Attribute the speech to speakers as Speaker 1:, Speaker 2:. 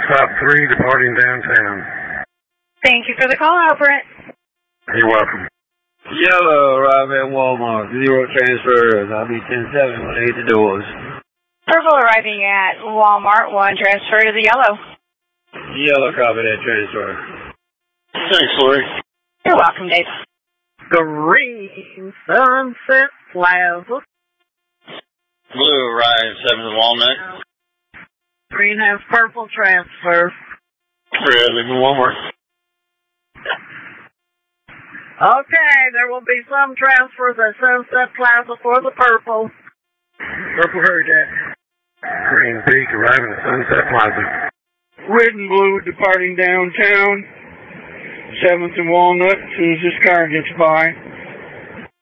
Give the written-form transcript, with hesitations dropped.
Speaker 1: Stop 3 departing downtown.
Speaker 2: Thank you for the call, Albert.
Speaker 1: You're welcome.
Speaker 3: Yellow, arrive at Walmart. 0 transfers. I'll be 10-7 when I hit the doors.
Speaker 2: Purple arriving at Walmart. 1 transfer to the yellow.
Speaker 3: Yellow, copy that transfer.
Speaker 1: Thanks, Lori.
Speaker 2: You're welcome, Dave.
Speaker 4: Green Sunset Plaza.
Speaker 1: Blue arrives 7 to Walnut.
Speaker 4: Green has purple transfer.
Speaker 1: Red leaving Walmart.
Speaker 4: Okay, there will be some transfers at Sunset Plaza for the purple.
Speaker 1: Purple hurry, Jack. Green Peak arriving at Sunset Plaza.
Speaker 3: Red and blue departing downtown. 7th and Walnut as soon as this car gets by.